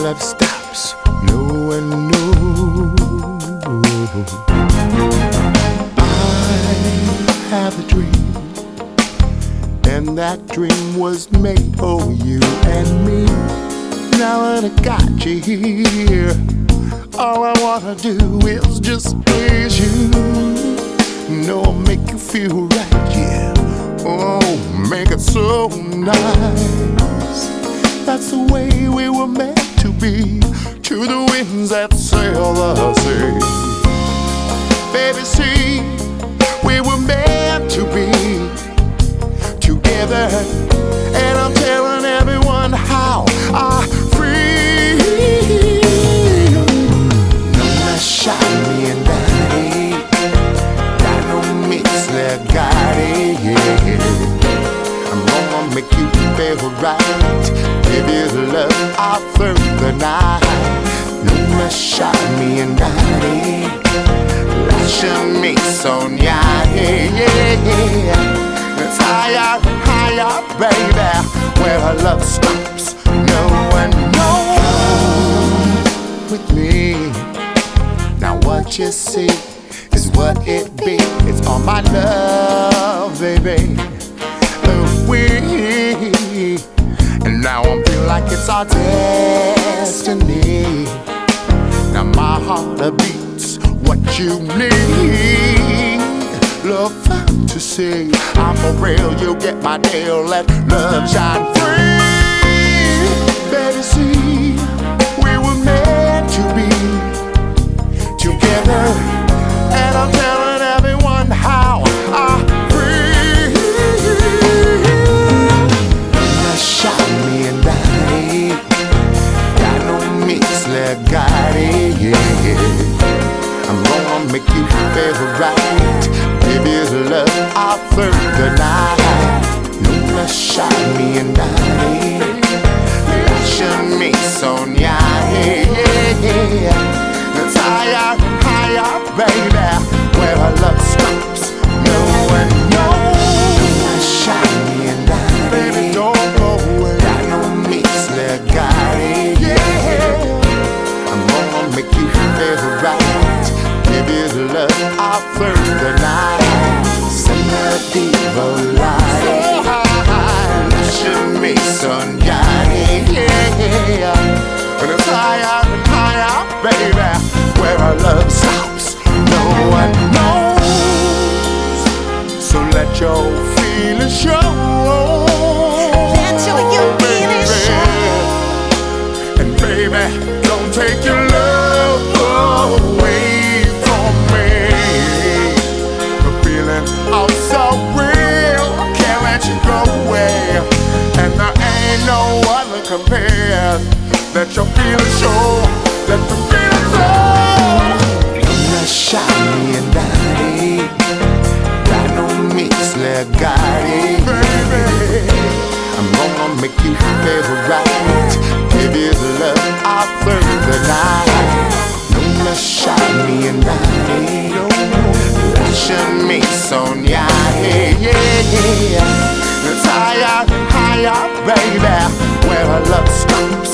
love stops, no one knows. I have a dream, and that dream was made for you and me. Now that I got you here, all I wanna do is just please you. No, I'll make you feel right, yeah. Oh, make it so nice. That's the way we were meant to be. To the winds that sail the sea. Baby, see, we were meant to be together. And I'm telling everyone how I feel. No, not shy, me and Daddy. Got no mix, legati, yeah. I'm gonna make you feel right. Give you love all through the night. No, not shy, me and Daddy. Lasciami sognare, yeah. It's higher, higher, baby. Where our love stops, no one knows. With me, now what you see is what it be. It's all my love, baby. And now I feel like it's our destiny. Now my heart beats what you need. Love to see, I'm for real, you get my deal. Let love shine free. Better see, we were meant to be together. And I'm telling everyone how I feel. Now shine me and Daddy. Got no mix, legati, yeah. I'm gonna make you feel right. Give you love all through the night. No, lascia me and Daddy. Lasciami sognare, yeah. It's higher, higher, baby. Where our love stops, no one knows. No, lascia me and Daddy. Baby, don't go away. Got no mix, legati, yeah. I'm gonna make you feel right. Give you love all through the night. Senti volare, lasciami sognare, yeah. When it's higher and higher, baby, where our love stops, no one knows. So let your feelings show. Let your feelings show. And baby, don't take your love away from me. The feeling I'm so real, can't let you go away. And there ain't no other compared. Let your feelings show, let the feelings show. Now shine me and Daddy. Got no mix, legati, baby. I'm gonna make you feel right. Give you love all through the night. No, lasciami me and Daddy. Lasciami sognare, yeah. It's higher, higher, baby. Where our love stops.